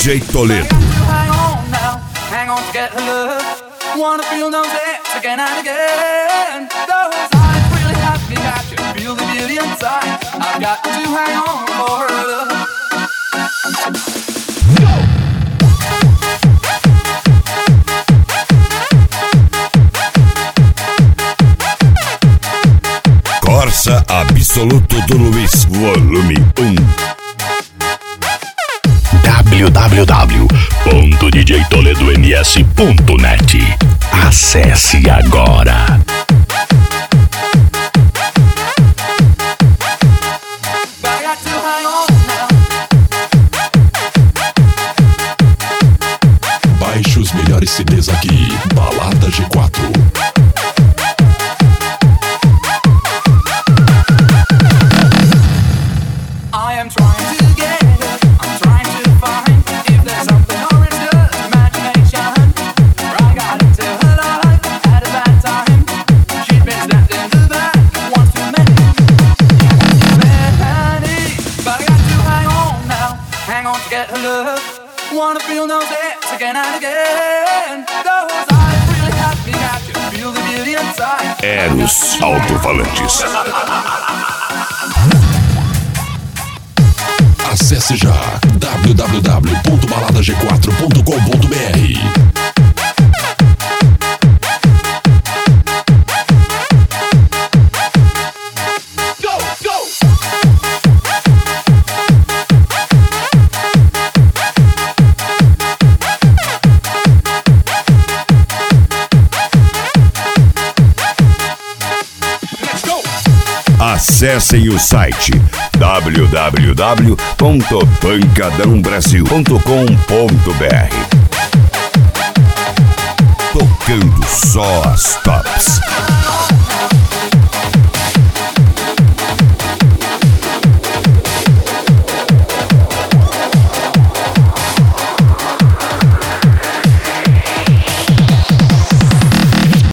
DJ Toledo. Hang on now, hang on to get her love. Wanna feel those lips again and again. Those eyes really have me captured. Feel the beauty inside. I've got to hang on for her love. Corsa Absoluto do Luiz, volume 1. www.djtoledoms.net. Acesse agora. Baixe os melhores CDs aqui. Balada G4. Wanna feel those lips again and again. Those eyes really have me captured. Feel the beauty inside. Eros Alto-Falantes. Acesse já www.baladag4.com.br. Acessem o site www.pancadãobrasil.com.br. Tocando só as